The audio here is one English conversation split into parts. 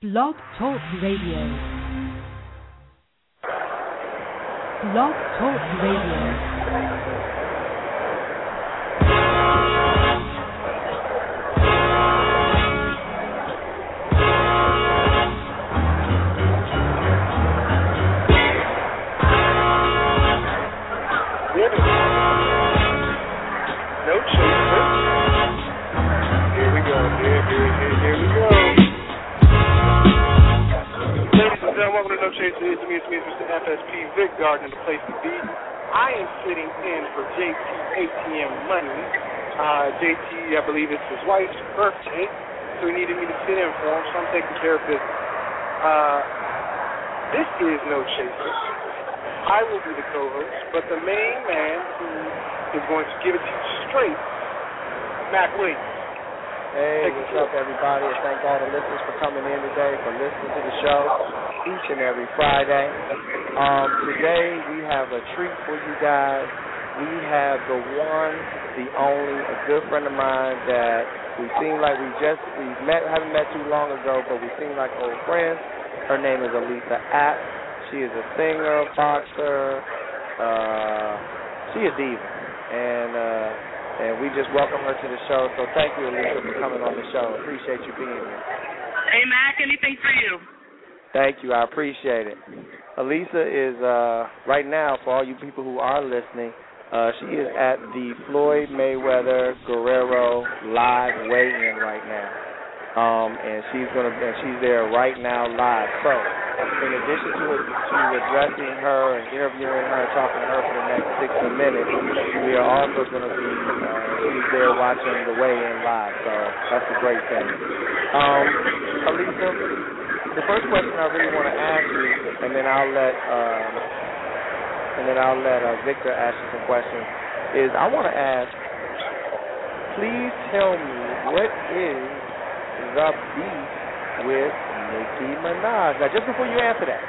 Blog Talk Radio. Blog Talk Radio. No chaser. Here we go. Here we go. Ladies and gentlemen, welcome to No Chaser. It's me, Mr. FSP, Vic Gardner, the place to be. I am sitting in for JT ATM Money. JT, I believe it's his wife's birthday, so he needed me to sit in for him, so I'm taking care of business. This is No Chaser. I will be the co-host, but the main man who is going to give it to you straight, Mac Williams. Hey, what's up, everybody? And thank all the listeners for coming in today, for listening to the show each and every Friday. Today we have a treat for you guys. We have the one, the only, a good friend of mine that we seem like haven't met too long ago, but we seem like old friends. Her name is Elisa Apt. She is a singer, boxer. She a diva, and we just welcome her to the show. So thank you, Elisa, for coming on the show. Appreciate you being here. Hey, Mac, anything for you? Thank you. I appreciate it. Elisa is, right now, for all you people who are listening, she is at the Floyd Mayweather Guerrero live weigh-in right now. And she's there right now live. So, in addition to addressing her and interviewing her and talking to her for the next 60 minutes, we are also going to be, she's there watching the weigh-in live. So, that's a great thing. Elisa, the first question I really want to ask you, and then I'll let Victor ask you some questions, is I want to ask, please tell me what is the beef with Nicki Minaj. Now, just before you answer that,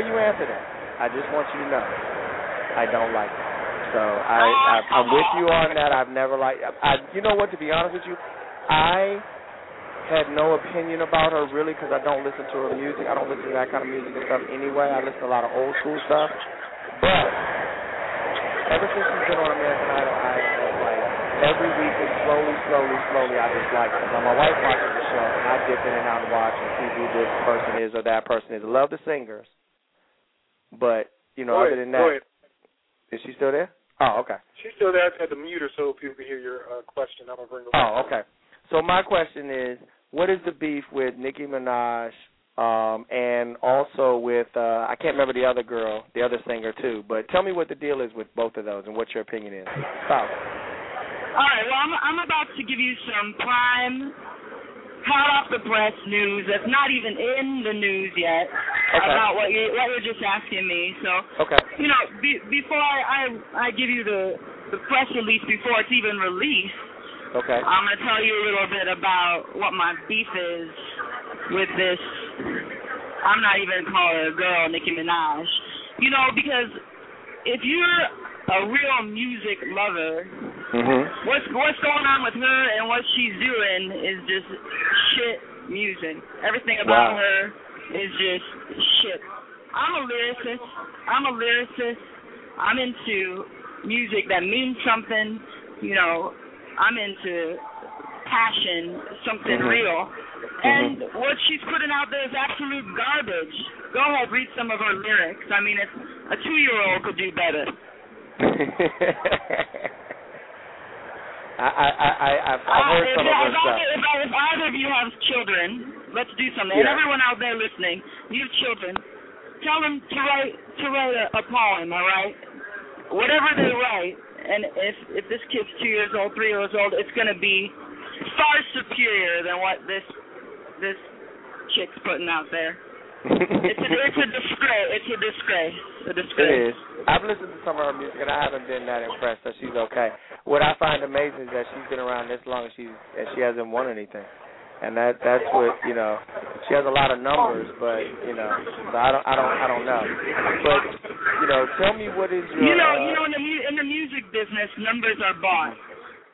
I just want you to know I don't like her. So I'm with you on that. I've never liked. You know what? To be honest with you, I had no opinion about her really because I don't listen to her music. I don't listen to that kind of music and stuff anyway. I listen to a lot of old school stuff. But ever since she's been on American Idol, I have like every week and slowly I just like her. Now my wife watches the show and I dip in and out and watch and see who this person is or that person is. I love the singers, but other than that, is she still there? Oh, okay. She's still there. I had to mute her so people can hear your question. I'm gonna bring her. Oh, okay. So my question is, what is the beef with Nicki Minaj? And also with, I can't remember the other girl, the other singer too, but tell me what the deal is with both of those and what your opinion is. Stop. All right, well, I'm about to give you some prime, hot off the press news that's not even in the news yet about what you're just asking me. So, before I give you the press release before it's even released, I'm going to tell you a little bit about what my beef is with this, I'm not even calling her a girl, Nicki Minaj. Because if you're a real music lover, what's going on with her and what she's doing is just shit music. Everything about her is just shit. I'm a lyricist. I'm into music that means something. I'm into passion, something real. And what she's putting out there is absolute garbage. Go ahead, read some of her lyrics. I mean, a 2-year-old could do better. I've heard some of her stuff. If either of you have children, let's do something. And everyone out there listening, you have children, tell them to write a poem, all right? Whatever they write, and if this kid's 2 years old, 3 years old, it's going to be far superior than what this chick's putting out there. It's a disgrace. It is. I've listened to some of her music, and I haven't been that impressed that she's okay. What I find amazing is that she's been around this long and she hasn't won anything. And that's what, she has a lot of numbers, but, so I don't know. But, tell me what is your... in the music business, numbers are bought.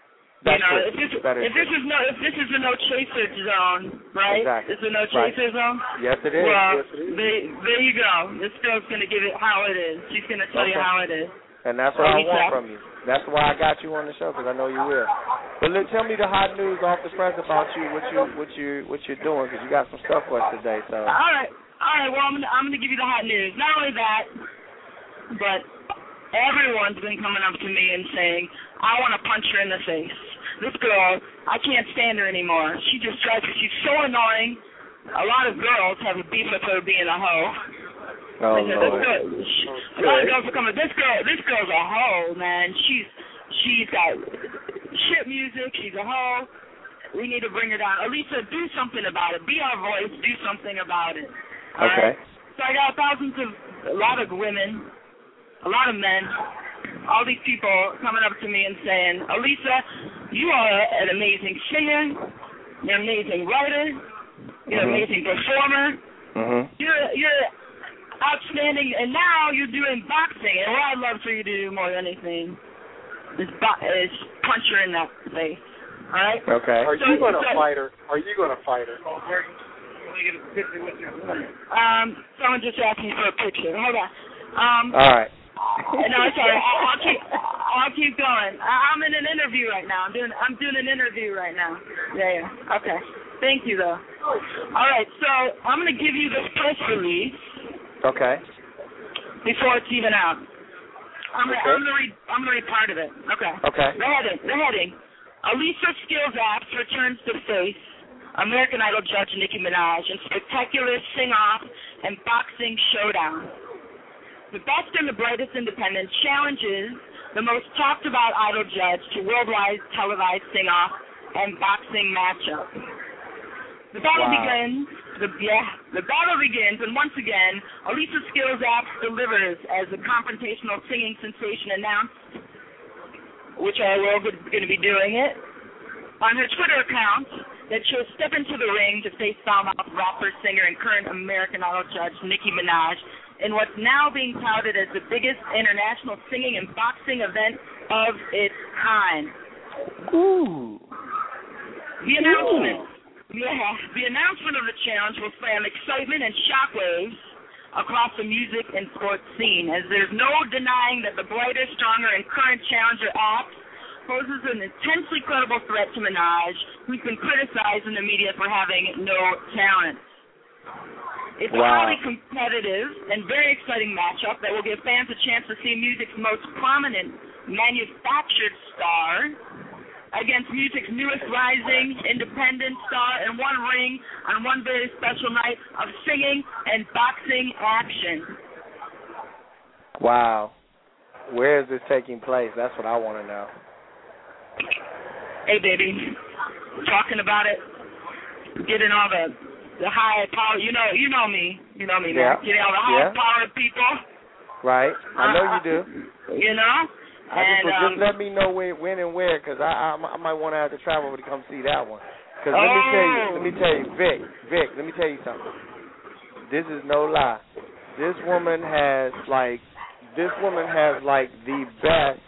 That's if this is a no chaser zone, right? Exactly. It's a no chaser zone. Yes, it is. Well, yes, it is. There you go. This girl's gonna give it how it is. She's gonna tell you how it is. And that's what I want from you. That's why I got you on the show, because I know you will. But look, tell me the hot news off the press about you, what you're doing, because you got some stuff for us today. So. All right. Well, I'm gonna give you the hot news. Not only that, but everyone's been coming up to me and saying, I want to punch her in the face. This girl, I can't stand her anymore. She just drives me. She's so annoying. A lot of girls have a beef with her being a hoe. Oh, Lord. A lot of girls are coming. This girl's a hoe, man. She's got shit music. She's a hoe. We need to bring her down. Elisa, do something about it. Be our voice. Do something about it. All okay. Right? So I got a lot of women, a lot of men, all these people coming up to me and saying, Elisa, you are an amazing singer. You're an amazing writer. You're an amazing performer. Mm-hmm. You're outstanding, and now you're doing boxing. And what I'd love for you to do more than anything is punch her in that face. All right? Okay. Are you going to fight her? Someone just asked me for a picture. Hold on. All right. No, sorry. I'll keep going. I'm in an interview right now. I'm doing an interview right now. Yeah. Okay. Thank you, though. All right. So I'm going to give you this press release. Okay. Before it's even out. I'm going to read part of it. Okay. Okay. The heading. Elisa Skills Apps returns to face American Idol judge Nicki Minaj in spectacular sing-off and boxing showdown. The best and the brightest independent challenges the most talked-about Idol judge to worldwide televised sing-off and boxing matchup. The battle begins. The battle begins, and once again, Elisa Skills Apps delivers as a confrontational singing sensation announced, which I will going to be doing it, on her Twitter account that she'll step into the ring to face foul-mouthed rapper, singer, and current American Idol judge Nicki Minaj in what's now being touted as the biggest international singing and boxing event of its kind. Ooh. The announcement of the challenge will slam excitement and shockwaves across the music and sports scene, as there's no denying that the brighter, stronger, and current challenger Apps poses an intensely credible threat to Minaj, who's been criticized in the media for having no talent. It's a highly competitive and very exciting matchup that will give fans a chance to see music's most prominent manufactured star against music's newest rising independent star in one ring on one very special night of singing and boxing action. Wow. Where is this taking place? That's what I want to know. Hey, baby. Talking about it. Getting all the high power. You know me. You know me, man. Getting all the high-powered people. Right. I know you do. You know? Just let me know when and where, because I might want to have to travel to come see that one. Because let me tell you, Vic, let me tell you something. This is no lie. This woman has the best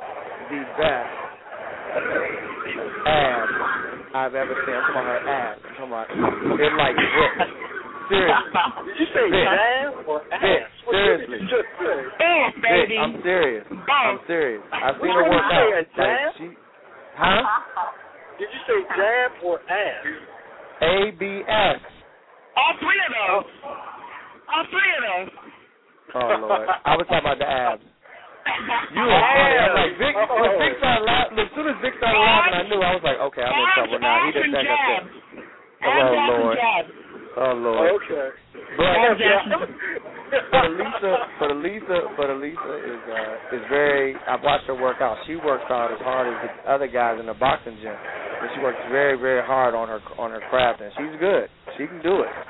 abs I've ever seen. I'm talking about her abs. They're like bricks. Seriously. Did you say jam or ass? Seriously. Both, baby. I'm serious. Both. I've seen her work out. Huh? Did you say jam or ass? ABS. All three of those. Oh, Lord. I was talking about the abs. You were funny. I'm like, Vic, when Vic started laughing, as soon as Vic started laughing, I knew. I was like, okay, I'm in trouble now. He didn't take us there. Oh, Lord. Oh, Lord. Okay. But Elisa is very. I've watched her work out. She works out as hard as the other guys in the boxing gym, and she works very, very hard on her craft, and she's good. She can do it.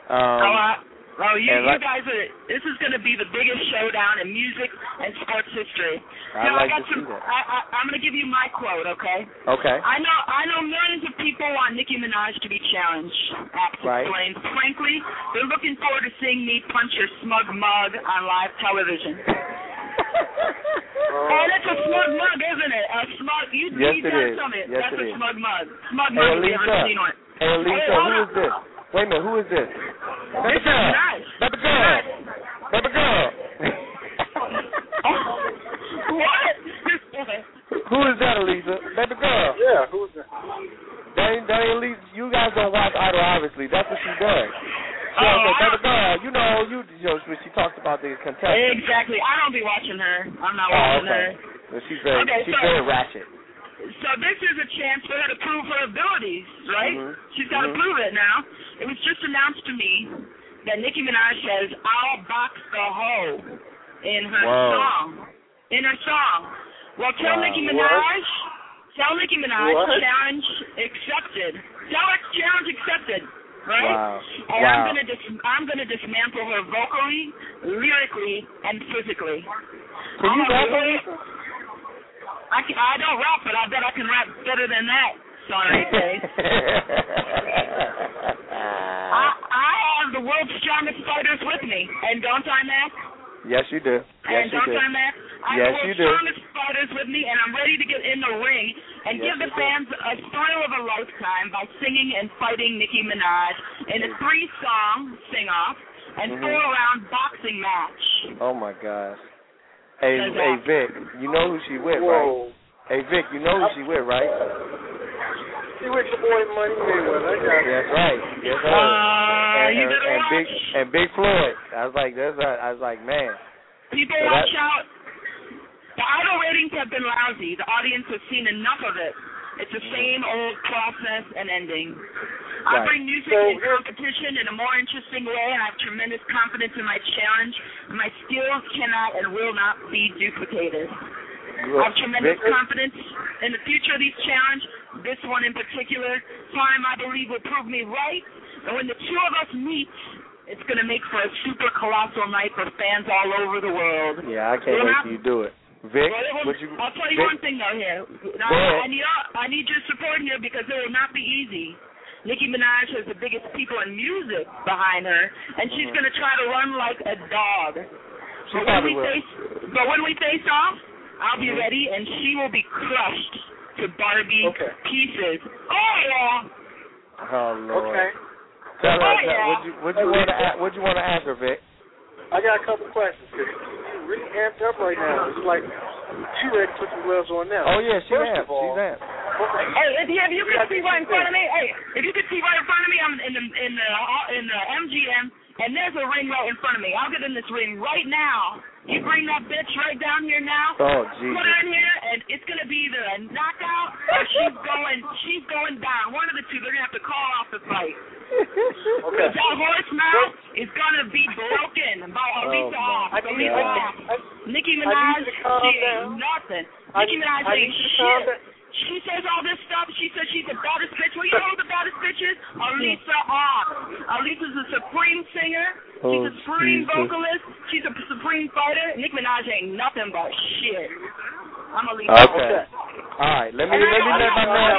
You guys are. This is going to be the biggest showdown in music and sports history. I'm going to give you my quote, okay? Okay. I know millions of people want Nicki Minaj to be challenged. Right. Explains. Frankly, they're looking forward to seeing me punch her smug mug on live television. Oh, that's a smug mug, isn't it? A smug. Yes, it is. Yes, that's it a is. smug mug. Smug mug. Have you ever seen one? Hey, Lisa, who is this? Wait a minute, who is this? This is nice. Baby girl. Baby girl. What? Who is that, Elisa? Baby girl. Yeah, who is that? That Elisa, you guys don't watch Idol, obviously. That's what she does. She said, baby girl, you know, when she talks about the contestants. Exactly. I don't be watching her. I'm not watching her. Well, she's very ratchet. So this is a chance for her to prove her abilities, right? Mm-hmm. She's got to prove it now. It was just announced to me that Nicki Minaj says, "I'll box the hoe" in her song. In her song. Well, tell Nicki Minaj. Tell Nicki Minaj. Challenge accepted. Tell her challenge accepted. Right? Wow. And I'm gonna dismantle her vocally, lyrically, and physically. Can you rap? I don't rap, but I bet I can rap better than that. Sorry, Dave. I have the world's strongest fighters with me, and don't I, Matt? Yes, you do. Yes, and don't I, Matt? I have the world's strongest fighters with me, and I'm ready to get in the ring and give the fans a thrill of a lifetime by singing and fighting Nicki Minaj in a 3-song sing-off and 4-round boxing match. Oh, my gosh. Hey, Vic, you know who she with, right? Hey, Vic, you know who she with, right? She with your boy Money Mayweather. That's right. Yes, sir. And Big Floyd. I was like, man. People watch out. The Idol ratings have been lousy. The audience has seen enough of it. It's the same old process and ending. I bring music and competition in a more interesting way, and I have tremendous confidence in my challenge. My skills cannot and will not be duplicated. I have tremendous confidence in the future of these challenges. This one in particular, time I believe will prove me right. And when the two of us meet, it's going to make for a super colossal night for fans all over the world. Yeah, I can't wait till you do it. Vic, I'll tell you one thing though here. I need your support here because it will not be easy. Nicki Minaj has the biggest people in music behind her, and she's going to try to run like a dog. But when we face off, I'll be ready, and she will be crushed to Barbie pieces. Oh, yeah. Oh, Lord. Okay. Tell her, what you want to ask her, Vic? I got a couple questions, because she's really amped up right now. It's like she ready to put the gloves on now. Oh, yeah, she's amped. Hey, if you could see right in front of me, I'm in the MGM, and there's a ring right in front of me. I'll get in this ring right now. You bring that bitch right down here now. Oh, Jesus. Put her in here, and it's going to be either a knockout or she's going down. One of the two. They're going to have to call off the fight. Because that horse mouth is going to be broken by Alicia Off. Nicki Minaj, she ain't nothing. Nicki Minaj ain't shit. She says all this stuff. She says she's the baddest bitch. Well, you know who the baddest bitch is? Alicia Off. Alicia's a supreme singer. She's a supreme vocalist. She's a supreme fighter. Nicki Minaj ain't nothing but shit. I'm Alicia. Okay. All right. Let me let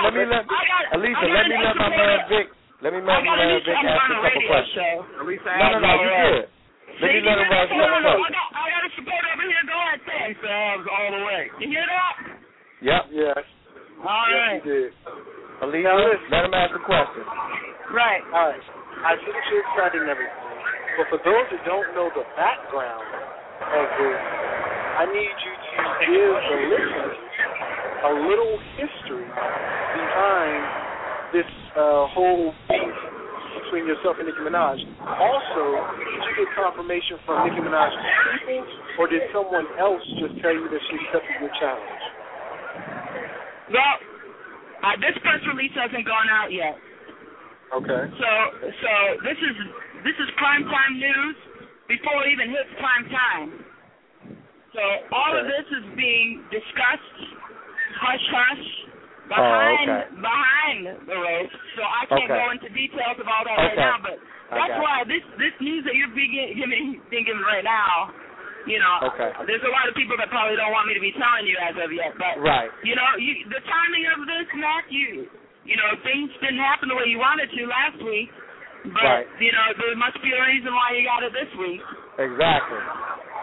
my man Vic. Let me let my man Vic ask a couple questions. No, you good. Let me let him ask a couple questions. I got a support over here. Go ahead, thanks, all the way. You hear that? Yep. Yes. All right. Alicia, let him ask a question. Right. All right. I think you're excited and everything. But for those who don't know the background of this, I need you to give the listeners a little history behind this whole beef between yourself and Nicki Minaj. Also, did you get confirmation from Nicki Minaj's people, or did someone else just tell you that she accepted your challenge? Well, this press release hasn't gone out yet. Okay. So this is primetime news before it even hits prime time. So all of this is being discussed, hush hush, behind the ropes. So I can't go into details of all that right now. But that's why this news that you're being given right now. You know, there's a lot of people that probably don't want me to be telling you as of yet, but you know, the timing of this, Matt, you know, things didn't happen the way you wanted to last week, but you know, there must be a reason why you got it this week. Exactly.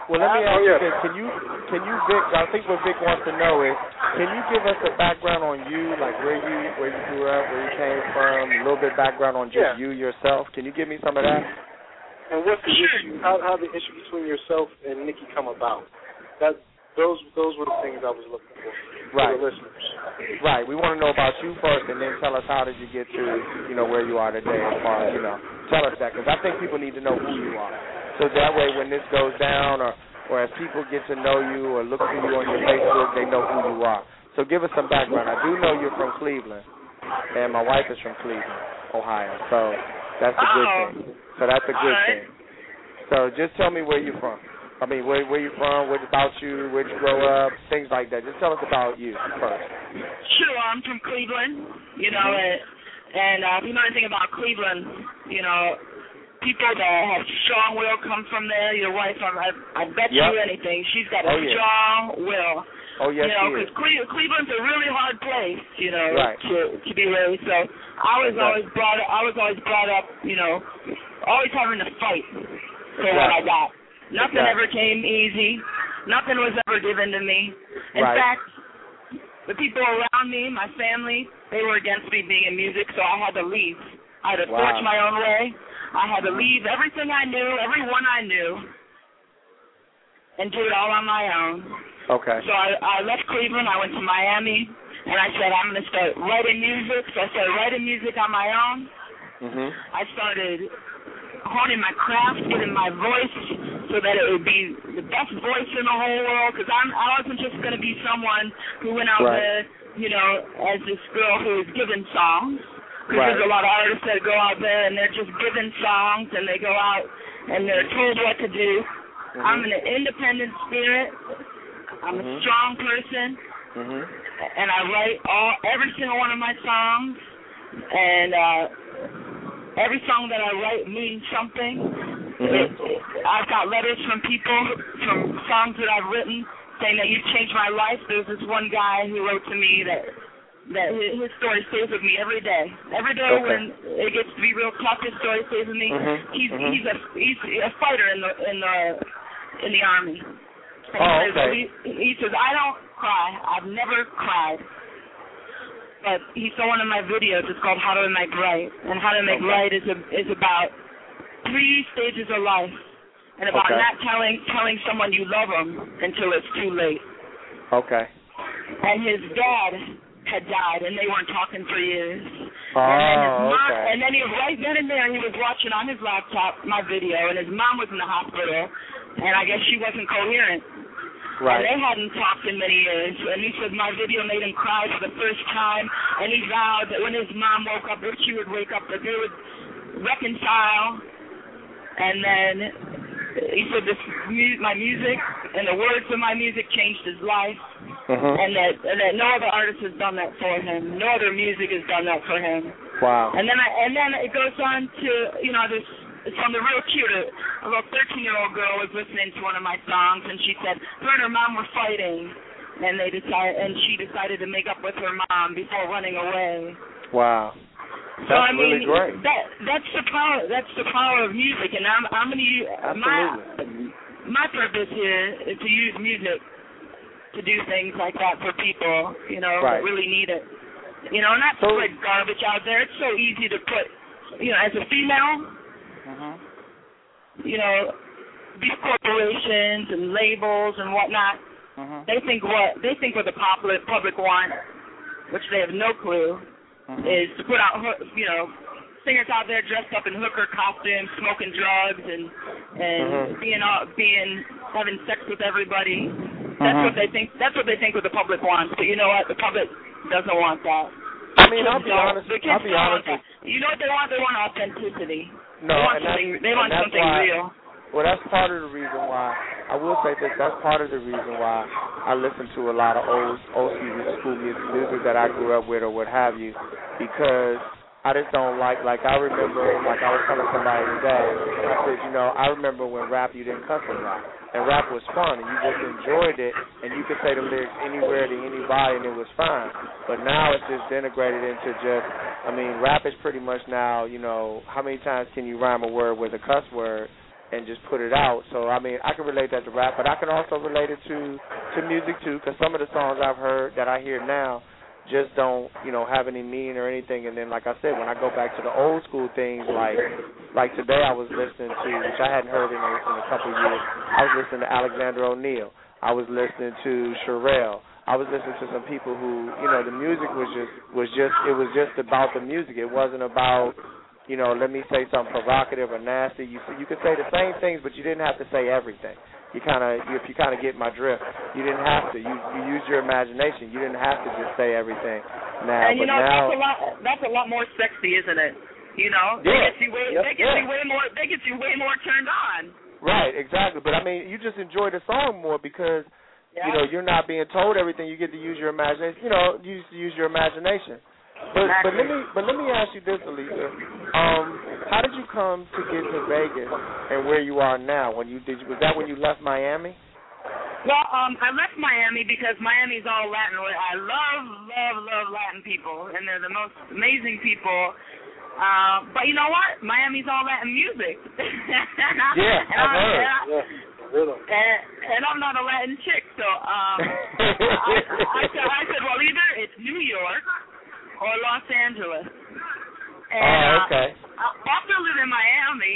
Well, let me ask you this. Can you, Vic, I think what Vic wants to know is, can you give us a background on you, like where you grew up, where you came from, a little bit of background on just you yourself? Can you give me some of that? And what's the issue? How the issue between yourself and Nikki come about? Those were the things I was looking for. Right. For the listeners. Right. We want to know about you first, and then tell us how did you get to, where you are today as far as, tell us that, because I think people need to know who you are. So that way when this goes down or as people get to know you or look for you on your Facebook, they know who you are. So give us some background. I do know you're from Cleveland, and my wife is from Cleveland, Ohio. So that's a good thing. Thing. So just tell me where you're from. I mean, where you from, what about you, where'd you grow up, things like that. Just tell us about you first. Sure, I'm from Cleveland, and if you know anything about Cleveland, people that have strong will come from there. Your wife, I bet you anything, she's got a strong will. Oh, yes, because Cleveland's a really hard place, to be raised. So I was always brought up, always having to fight for what I got. Nothing ever came easy. Nothing was ever given to me. In fact, the people around me, my family, they were against me being in music, so I had to leave. I had to forge my own way. I had to leave everything I knew, everyone I knew, and do it all on my own. Okay. So I left Cleveland. I went to Miami, and I said, I'm going to start writing music. So I started writing music on my own. I started honing my craft, getting my voice so that it would be the best voice in the whole world, because I wasn't just going to be someone who went out there, as this girl who was giving songs. Because there's a lot of artists that go out there and they're just giving songs and they go out and they're told what to do. I'm an independent spirit. I'm a strong person. And I write every single one of my songs. And every song that I write means something. I've got letters from people, from songs that I've written, saying that you've changed my life. There's this one guy who wrote to me that his story stays with me every day. Every day when it gets to be real tough, his story stays with me. He's a fighter in the army. He says, I don't cry. I've never cried. But he saw one of my videos. It's called How to Make Right. And How to Make Right is about 3 stages of life, and about not telling someone you love them until it's too late. Okay. And his dad had died, and they weren't talking for years. And then he, right then and there, he was watching on his laptop my video, and his mom was in the hospital, and I guess she wasn't coherent. And they hadn't talked in many years, and he said my video made him cry for the first time, and he vowed that when his mom woke up, if she would wake up, that they would reconcile. And then he said my music and the words of my music changed his life, and that no other artist has done that for him. No other music has done that for him. Wow. And then it goes on to, this. It's from the real cute. A little 13-year-old girl was listening to one of my songs, and she said her and her mom were fighting, and she decided to make up with her mom before running away. Wow. That's really great. That's the power of music, and I'm going to use my purpose here is to use music to do things like that for people, that really need it. Not to put garbage out there. It's so easy to put, as a female. These corporations and labels and whatnot, they think what the public want, which they have no clue, is to put out, singers out there dressed up in hooker costumes, smoking drugs and having sex with everybody. That's what they think. That's what they think what the public wants. But you know what? The public doesn't want that. I mean, I'll be honest. You know what they want? They want authenticity. No, they want something real. Well, that's part of the reason why, I will say this, that's part of the reason why I listen to a lot of old school music that I grew up with or what have you, because I just don't like I remember, like I was telling somebody today, I said, I remember when you didn't cuss a lot, and rap was fun, and you just enjoyed it, and you could say the lyrics anywhere to anybody, and it was fine. But now it's just integrated into rap is pretty much now, how many times can you rhyme a word with a cuss word? and just put it out. So, I mean, I can relate that to rap, but I can also relate it to music, too, because some of the songs I've heard that I hear now just don't, have any meaning or anything. And then, like I said, when I go back to the old school things, like today I was listening to, which I hadn't heard in a couple of years, I was listening to Alexander O'Neal. I was listening to Sherelle. I was listening to some people who, the music was just about the music. It wasn't about, let me say something provocative or nasty. You could say the same things, but you didn't have to say everything. If you kind of get my drift, you didn't have to. You used your imagination. You didn't have to just say everything. Now, and that's a lot more sexy, isn't it? Yeah. They get you way more turned on. Right, exactly. But I mean, you just enjoy the song more because you're not being told everything. You get to use your imagination. You use your imagination. But let me ask you this, Alisa. How did you come to get to Vegas and where you are now? Was that when you left Miami? Well, I left Miami because Miami's all Latin. I love Latin people, and they're the most amazing people. But you know what? Miami's all Latin music. Yeah, I've heard. And I'm not a Latin chick, so I said, well, either it's New York or Los Angeles. And, okay. After living in Miami,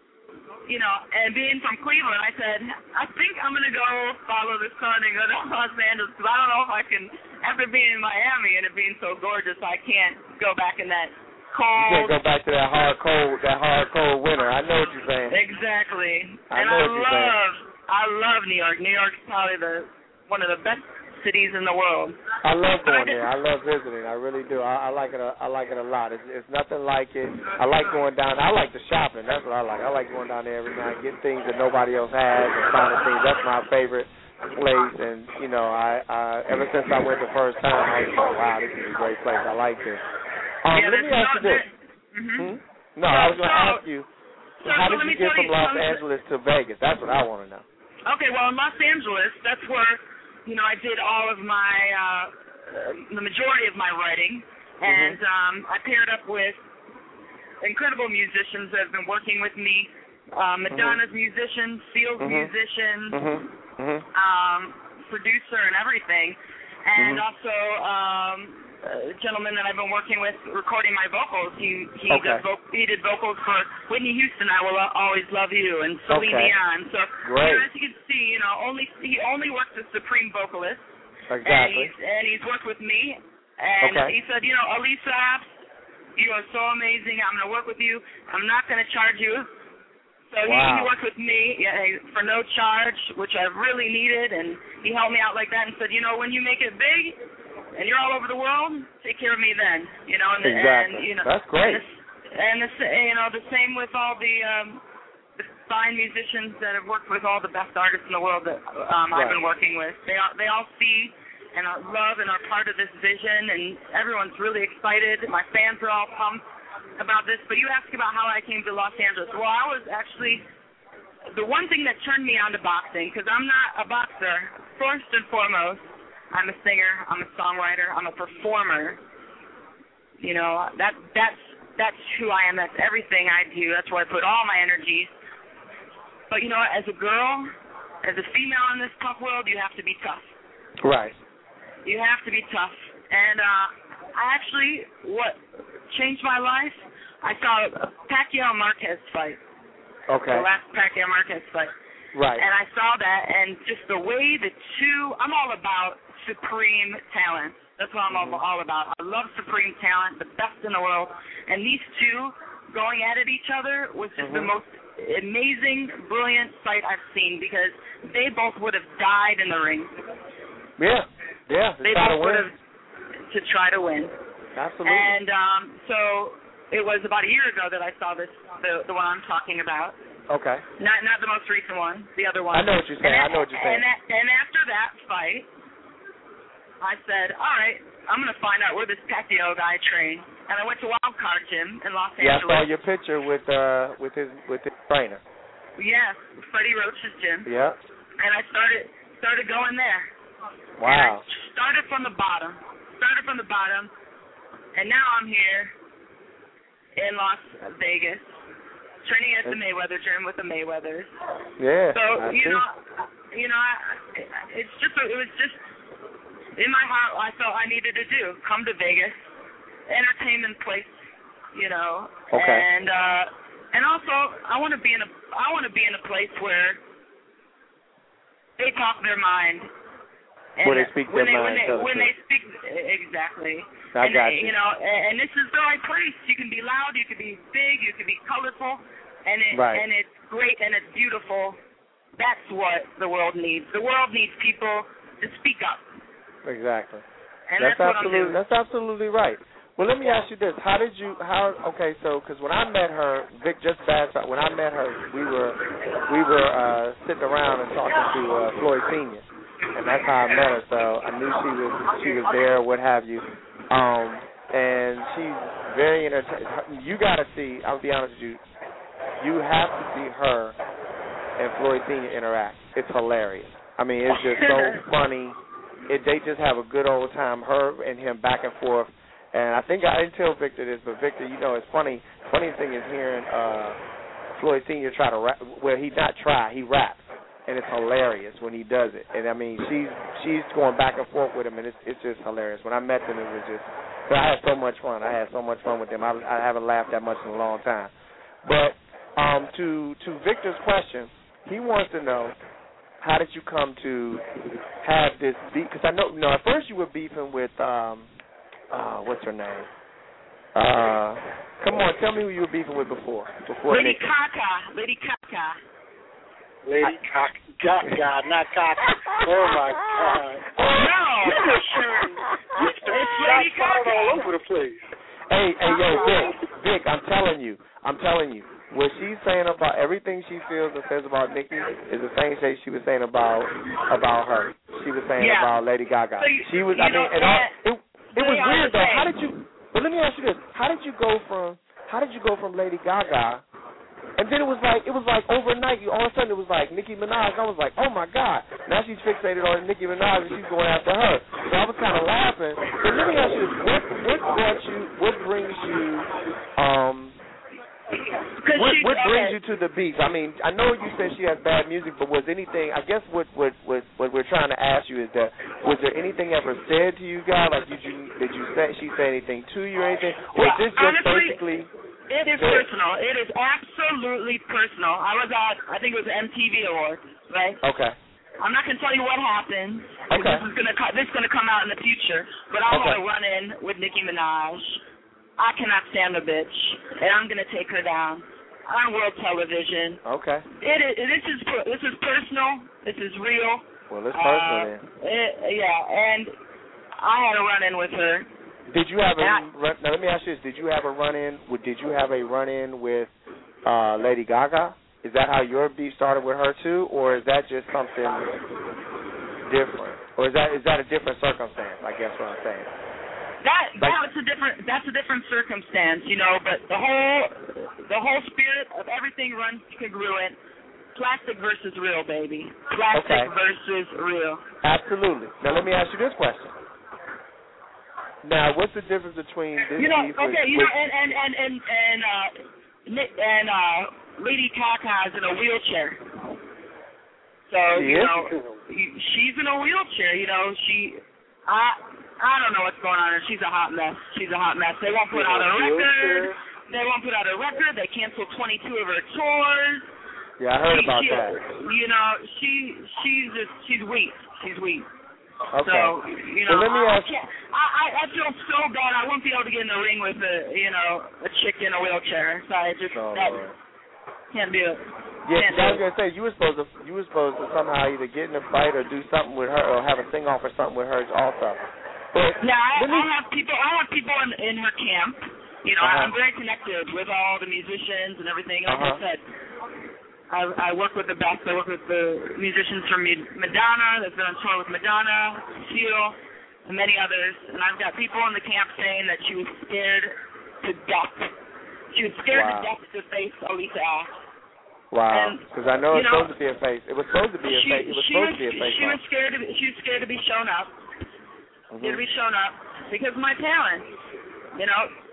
and being from Cleveland, I said, I think I'm going to go follow the sun and go to Los Angeles because I don't know if I can, after being in Miami and it being so gorgeous, I can't go back in that cold. You can't go back to that hard cold winter. I know what you're saying. Exactly. I love New York. New York's probably one of the best cities in the world. I love going there. I love visiting. I really do. I like it. I like it a lot. It's nothing like it. I like going down. I like the shopping. That's what I like. I like going down there every night, get things that nobody else has, and finding things. That's my favorite place. And I ever since I went the first time, I was like, wow, this is a great place. I like this. Let me ask you this. No, I was going to ask you. How did you get from Los Angeles to Vegas? That's what I want to know. Okay, well, in Los Angeles, that's where I did all of my, the majority of my writing, and I paired up with incredible musicians that have been working with me, Madonna's musician, Seal's musician, producer and everything, and also a gentleman that I've been working with recording my vocals. He did vocals for Whitney Houston, I Will Always Love You, and Celine Dion. So as you can see, he only works with supreme vocalists. Exactly. And he's worked with me. And he said, Alisa Apps, you are so amazing. I'm going to work with you. I'm not going to charge you. So he worked with me for no charge, which I really needed, and he helped me out like that and said, when you make it big, and you're all over the world, take care of me then, And, exactly. That's great. And the same with all the fine musicians that have worked with all the best artists in the world that I've been working with. They all see and love and are part of this vision, and everyone's really excited. My fans are all pumped about this. But you asked about how I came to Los Angeles. Well, I was actually the one thing that turned me on to boxing, because I'm not a boxer. First and foremost, I'm a singer, I'm a songwriter, I'm a performer. That's who I am. That's everything I do. That's where I put all my energy. But, as a girl, as a female in this tough world, you have to be tough. Right. You have to be tough. And what changed my life, I saw a Pacquiao-Marquez fight. Okay. The last Pacquiao-Marquez fight. Right. And I saw that, and just the way the two, I'm all about supreme talent. That's what I'm all about. I love supreme talent, the best in the world. And these two going at it each other was just the most amazing, brilliant sight I've seen, because they both would have died in the ring. Yeah. They both would have to try to win. Absolutely. And so it was about a year ago that I saw this, the one I'm talking about. Okay. Not the most recent one, the other one. I know what you're saying. And after that fight, I said, all right, I'm going to find out where this Pacquiao guy trained. And I went to Wild Card Gym in Los Angeles. Yeah, I saw your picture with his trainer. Yes, Freddie Roach's gym. Yeah. And I started going there. Wow. And I started from the bottom. And now I'm here in Las Vegas. Training at the Mayweather gym with the Mayweathers. Yeah. So it was just in my heart. I felt I needed to do come to Vegas, entertainment place, Okay. And also I want to be in a place where they talk their mind. And where they speak their mind. When they speak, exactly. I got you. And this is the right place. You can be loud, you can be big, you can be colorful, and it's great and it's beautiful. That's what the world needs. The world needs people to speak up. Exactly. And that's what I'm doing. That's absolutely right. Well, let me ask you this: because when I met her, Vic, when I met her, we were sitting around and talking to Floyd Senior, and that's how I met her. So I knew she was there, what have you. And she's very entertaining. You got to see. I'll be honest with you. You have to see her and Floyd Senior interact. It's hilarious. I mean, it's just so funny. They just have a good old time. Her and him back and forth. And I think I didn't tell Victor this, but Victor, it's funny. Funny thing is hearing Floyd Senior try to rap. Well, he raps, and it's hilarious when he does it. And I mean, she's going back and forth with him, and it's just hilarious. When I met them, it was just. But I had so much fun. With them. I haven't laughed that much in a long time. But to Victor's question, he wants to know, how did you come to have this beef? Because I know, at first you were beefing with, what's her name? Come on, tell me who you were beefing with before Lady Nikki. Kaka. Lady Kaka. Lady Gaga, not Kaka. Oh, my God. No. It's Lady Gaga all over the place. Hey, yo, Vic, I'm telling you, what she's saying about everything she feels and says about Nikki is the same thing she was saying about her. She was saying about Lady Gaga. So she was, it was weird though. How did you? But let me ask you this: How did you go from Lady Gaga? And then it was like overnight, all of a sudden it was like Nicki Minaj. I was like, oh my God, now she's fixated on Nicki Minaj and she's going after her. So I was kind of laughing. But let me ask you this: what brings you you to the beat? I mean, I know you said she has bad music, but was anything? I guess what we're trying to ask you is that was there anything ever said to you guys? Like did she say anything to you or anything? Or is this just honestly, basically? It is personal. It is absolutely personal. I was at, I think it was MTV Awards, right? Okay. I'm not going to tell you what happened. Okay. This is going to come out in the future. But I want to run in with Nicki Minaj. I cannot stand the bitch, and I'm going to take her down on world television. Okay. This is personal. This is real. Well, it's personal then. And I had a run in with her. Did you have now let me ask you this. Did you have a run-in with Lady Gaga? Is that how your beef started with her too, or is that just something different? Or is that a different circumstance, I guess what I'm saying? That's a different circumstance, but the whole spirit of everything runs congruent. Plastic versus real, baby. Plastic versus real. Absolutely. Now let me ask you this question. Now, what's the difference between this beef and Lady Gaga is in a wheelchair. So she's in a wheelchair. I don't know what's going on. She's a hot mess. They won't put out a record. They canceled 22 of her tours. Yeah, I heard about that. She's weak. Okay. So, well, let me ask you. I feel so bad. I won't be able to get in the ring with a chick in a wheelchair. So I just can't do it. Yeah, I was gonna say you were supposed to somehow either get in a fight or do something with her or have a sing off or something with her also. But I have people in her camp. I'm very connected with all the musicians and everything. Like I said, I work with the best. I work with the musicians from Madonna, that's been on tour with Madonna, Seal, and many others. And I've got people in the camp saying that she was scared to death. She was scared to death to face Alicia Ash. Wow. Because I know it's supposed to be a face. It was supposed to be a face. She was scared to be shown up. To be shown up because of my talent.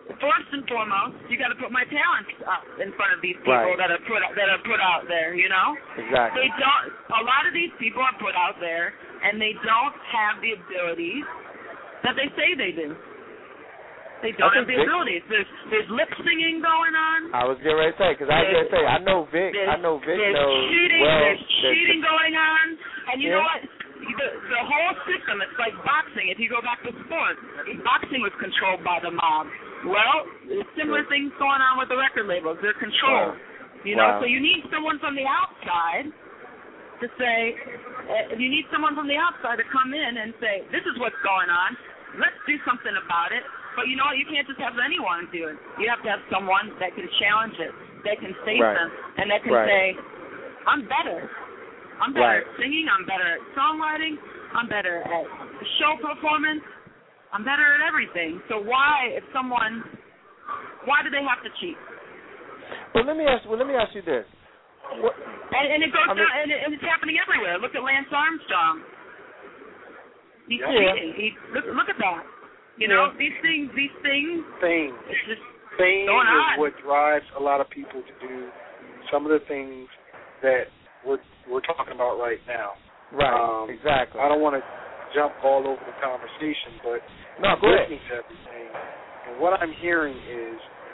first and foremost, you got to put my talents up in front of these people that are put out there. You know. Exactly. They don't. A lot of these people are put out there, and they don't have the abilities that they say they do. They don't have the abilities. There's lip singing going on. I was getting ready to say, because I was going to say, I know Vic knows cheating, well. There's cheating going on. And you know what? The whole system, it's like boxing. If you go back to sports, boxing was controlled by the mob. Well, there's similar things going on with the record labels. They're controlled. You know, so you need someone from the outside to say, you need someone from the outside to come in and say, this is what's going on. Let's do something about it. But you know what? You can't just have anyone do it. You have to have someone that can challenge it, that can face them, and that can say, I'm better. I'm better at singing. I'm better at songwriting. I'm better at show performance. I'm better at everything. So why do they have to cheat? Well, let me ask you this. And it goes down, and it's happening everywhere. Look at Lance Armstrong. He's cheating. Look at that. You know, these things. Fame. It's just Fame going on. is what drives a lot of people to do some of the things that we're talking about right now. Right. Exactly. I don't want to jump all over the conversation, but I'm listening to everything, and what I'm hearing is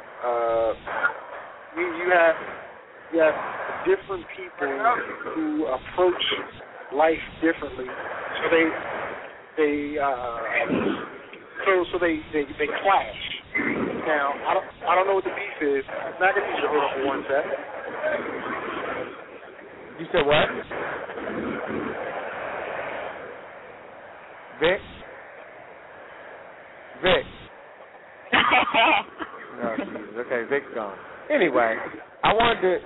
you have different people who approach life differently, so they clash. Now I don't know what the beef is. I'm not gonna need you to hold on for one sec. You said what? Vic? No, Jesus. Okay, Vic's gone. Anyway, but I'm here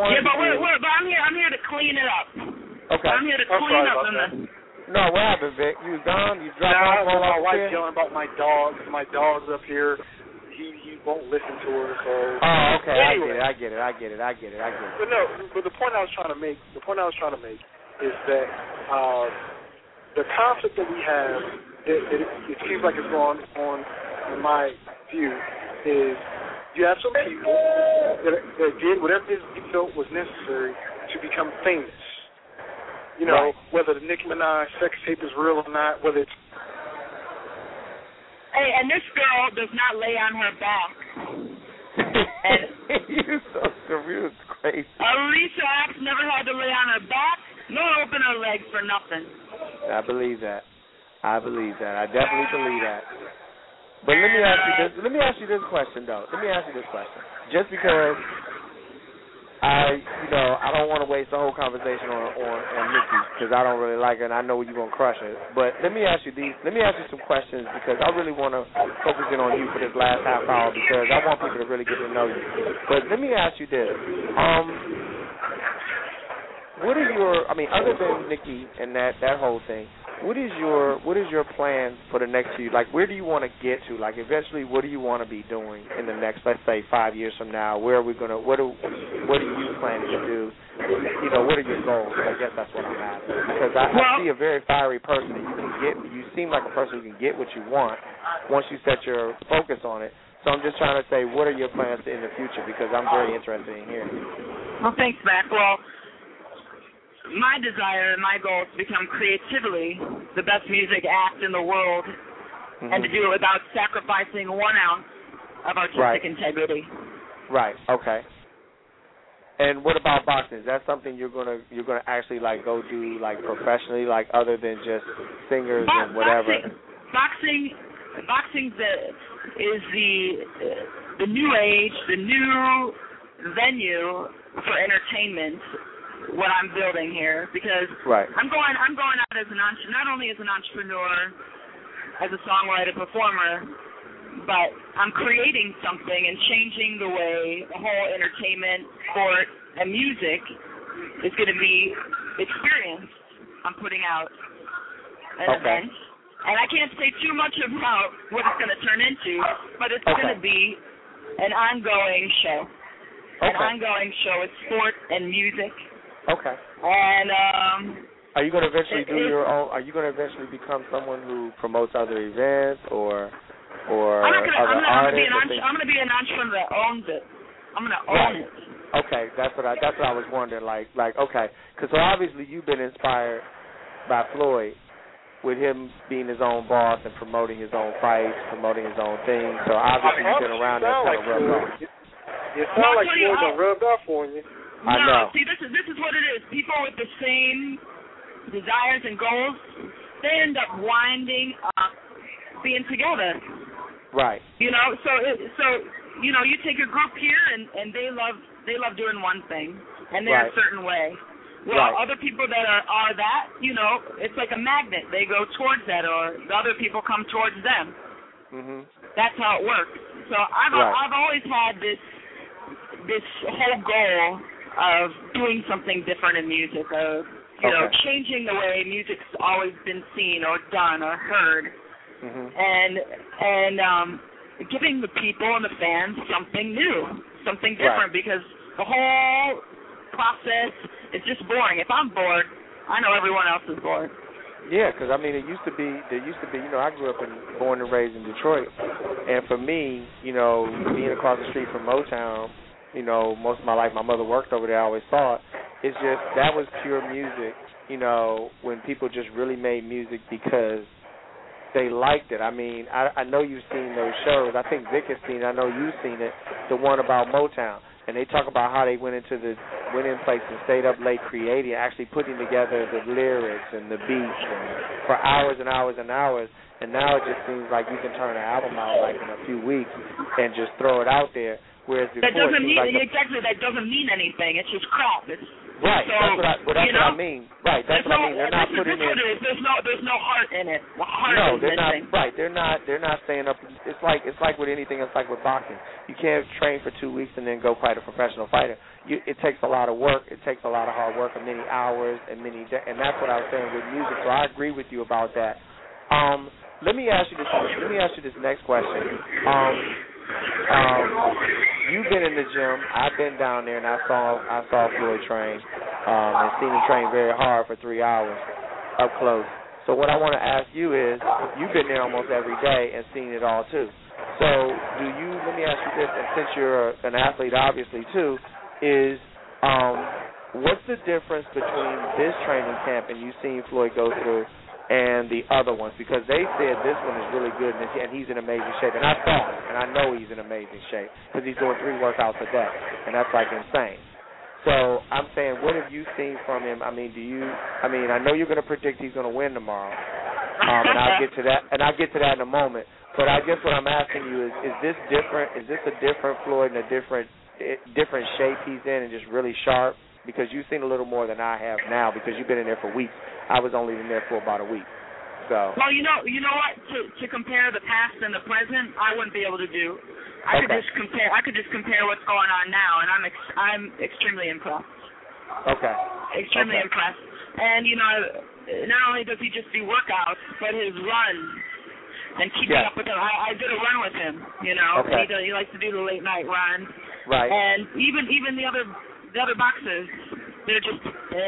to clean it up. Okay. I'm here to clean up No, what happened, Vic? You was gone? You dropped off my wife yelling about my dogs. My dog's up here. He won't listen to her, so... Oh, okay. Anyway. I get it. But the point I was trying to make is that the conflict that we have, it seems like it's going on, in my view, is you have some people that did whatever they felt was necessary to become famous. You know, whether the Nicki Minaj sex tape is real or not, whether it's... Hey, and this girl does not lay on her back. You're so surreal. It's crazy. Alicia Axe never had to lay on her back, nor open her legs for nothing. I believe that. I definitely believe that. But let me ask you this question, though. Just because I don't want to waste the whole conversation on Nikki, because I don't really like her and I know you're gonna crush her. But let me ask you some questions, because I really want to focus in on you for this last half hour, because I want people to really get to know you. But let me ask you this: what are your, other than Nikki and that whole thing, what is your plan for the next year? Like, where do you want to get to? Like, eventually, what do you want to be doing in the next, let's say, 5 years from now? Where are we gonna? What are you planning to do? You know, what are your goals? I guess that's what I'm asking. Because I see a very fiery person that you can get. You seem like a person who can get what you want once you set your focus on it. So I'm just trying to say, what are your plans in the future? Because I'm very interested in hearing. Well, thanks, Mac. Well, my desire and my goal is to become creatively the best music act in the world, and to do it without sacrificing 1 ounce of artistic integrity. Right. Okay. And what about boxing? Is that something you're gonna actually like go do like professionally, like other than just singers and whatever? Boxing is the new age, the new venue for entertainment. What I'm building here, because I'm going out as not only as an entrepreneur, as a songwriter, performer, but I'm creating something and changing the way the whole entertainment, sport, and music is going to be experienced. I'm putting out an event, and I can't say too much about what it's going to turn into, but it's going to be an ongoing show. An ongoing show with sport and music. Okay. And are you going to eventually do your own? Are you going to eventually become someone who promotes other events, or or I'm other artists? I'm gonna be an entrepreneur that owns it. I'm gonna own it. Okay, that's what I was wondering. Like okay, because so obviously you've been inspired by Floyd with him being his own boss and promoting his own fights, promoting his own things. So obviously you've been around that kind of rubbed off. It sounds like Floyd done rubbed off on you. I know. See, this is what it is. People with the same desires and goals, they end up winding up being together. Right. You know, so you know, you take a group here and they love doing one thing and they're a certain way. Well, other people that are that, you know, it's like a magnet. They go towards that, or the other people come towards them. Mhm. That's how it works. So I've always had this whole goal of doing something different in music, of you know, changing the way music's always been seen or done or heard, and giving the people and the fans something new, something different, because the whole process is just boring. If I'm bored, I know everyone else is bored. Yeah, because I mean, there used to be, you know, I grew up born and raised in Detroit, and for me, you know, being across the street from Motown, you know, most of my life, my mother worked over there. I always saw it. It's just that was pure music, you know, when people just really made music because they liked it. I mean, I know you've seen those shows. I think Vic has seen it. I know you've seen it, the one about Motown. And they talk about how they went in place and stayed up late creating, actually putting together the lyrics and the beats and for hours and hours and hours. And now it just seems like you can turn an album out like in a few weeks and just throw it out there. Whereas before, that doesn't mean like that doesn't mean anything. It's just crap. It's right. So, that's what I mean. Right. That's what I mean. They're not putting in. There's no heart in it. The heart is they're missing. not. Right. They're not staying up. It's like with anything. It's like with boxing. You can't train for 2 weeks and then go fight a professional fighter. It takes a lot of work. It takes a lot of hard work and many hours and and that's what I was saying with music. So I agree with you about that. Let me ask you this next question. You've been in the gym. I've been down there, and I saw Floyd train, and seen him train very hard for 3 hours up close. So what I want to ask you is, you've been there almost every day and seen it all too. So let me ask you this, and since you're an athlete obviously too, is what's the difference between this training camp and you've seen Floyd go through and the other ones? Because they said this one is really good and he's in amazing shape. And I saw him, and I know he's in amazing shape because he's doing 3 workouts a day, and that's like insane. So I'm saying, what have you seen from him? I mean, I know you're going to predict he's going to win tomorrow, and I'll get to that in a moment. But I guess what I'm asking you is this different? Is this a different Floyd and a different shape he's in and just really sharp? Because you've seen a little more than I have now because you've been in there for weeks. I was only in there for about a week. So. Well, you know what? To compare the past and the present, I wouldn't be able to do. I could just compare what's going on now, and I'm extremely impressed. Okay. Extremely impressed. And you know, not only does he just do workouts, but his runs and keeping up with him. I did a run with him. You know, he likes to do the late night run. Right. And even the other boxers, they're just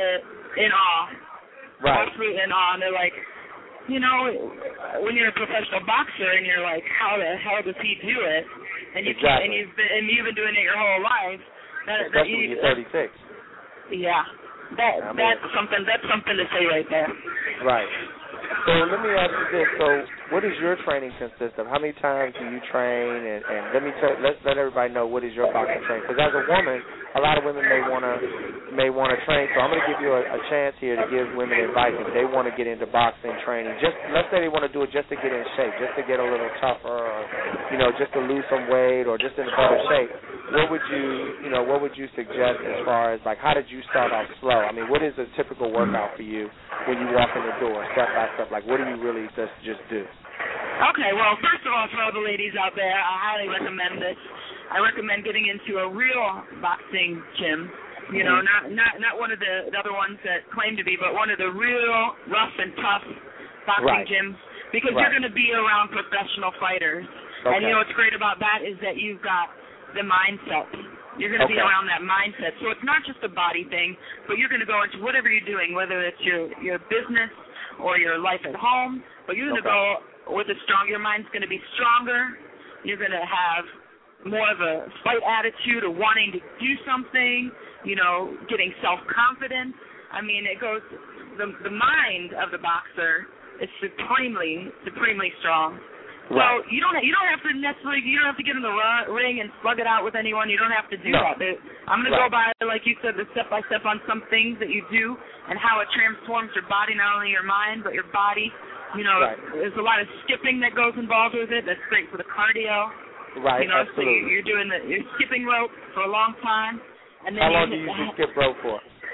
in awe. Right. Absolutely in awe. And they're like, you know, when you're a professional boxer and you're like, how the hell does he do it? And you've been doing it your whole life. Especially when you're 36. Yeah. That's something to say right there. Right. So let me ask you this. So what does your training consist of? How many times do you train? And let's let everybody know what is your boxing training. Because as a woman, a lot of women may want to train. So I'm going to give you a chance here to give women advice if they want to get into boxing training. Just let's say they want to do it just to get in shape, just to get a little tougher, or just to lose some weight, or just in a better shape. What would you suggest as far as like how did you start off slow? I mean, what is a typical workout for you when you walk in the door, step by step? Like, what do you really just do? Okay, well, first of all, for all the ladies out there, I highly recommend this. I recommend getting into a real boxing gym. You know, not one of the other ones that claim to be, but one of the real rough and tough boxing gyms, because you're going to be around professional fighters. Okay. And you know what's great about that is that you've got the mindset. You're going to be around that mindset. So it's not just a body thing, but you're going to go into whatever you're doing, whether it's your business or your life at home, but you're going to go with a strong, your mind's going to be stronger. You're going to have more of a fight attitude of wanting to do something, getting self-confidence. I mean, it goes, the mind of the boxer is supremely strong. Right. So you don't have to necessarily, you don't have to get in the ring and slug it out with anyone. You don't have to do that. I'm going to go by, like you said, the step-by-step on some things that you do and how it transforms your body, not only your mind, but your body. There's a lot of skipping that goes involved with it. That's great for the cardio. Right, So absolutely. you're skipping rope for a long time. And then how long do you usually skip rope for?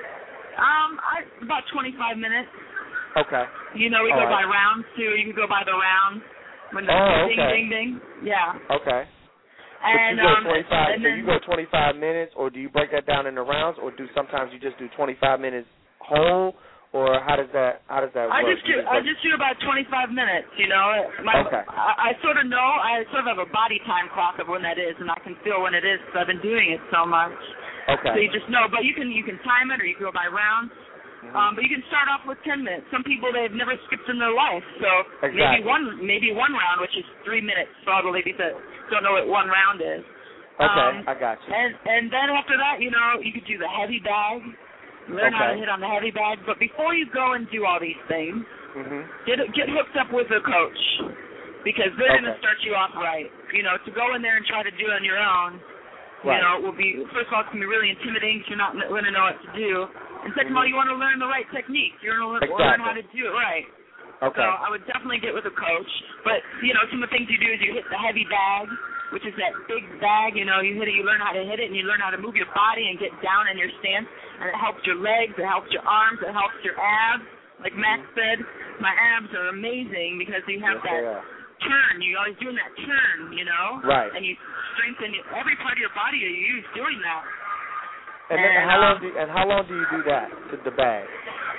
About 25 minutes. Okay. We go by rounds, too. You can go by the rounds. When the ding, ding. Yeah. Okay. And you go 25 minutes, or do you break that down into rounds, or do sometimes you just do 25 minutes whole, or how does that work? I just do about 25 minutes. Okay. I sort of know. I sort of have a body time clock of when that is, and I can feel when it is because I've been doing it so much. Okay. So you just know, but you can time it, or you can go by rounds. But you can start off with 10 minutes. Some people, they've never skipped in their life, so exactly. maybe one round, which is 3 minutes for all the ladies that don't know what one round is. Okay, I got you. And then after that, you could do the heavy bag, learn how to hit on the heavy bag. But before you go and do all these things, get hooked up with a coach, because they're going to start you off right. To go in there and try to do it on your own, will be, first of all, it's going to be really intimidating because you're not going to know what to do. And second of all, you want to learn the right technique. You want to learn how to do it right. Okay. So I would definitely get with a coach. But, some of the things you do is you hit the heavy bag, which is that big bag. You hit it, you learn how to hit it, and you learn how to move your body and get down in your stance. And it helps your legs, it helps your arms, it helps your abs. Like Max said, my abs are amazing because you have that turn. You're always doing that turn, Right. And you strengthen every part of your body you use doing that. And then how long do you do that to the bag?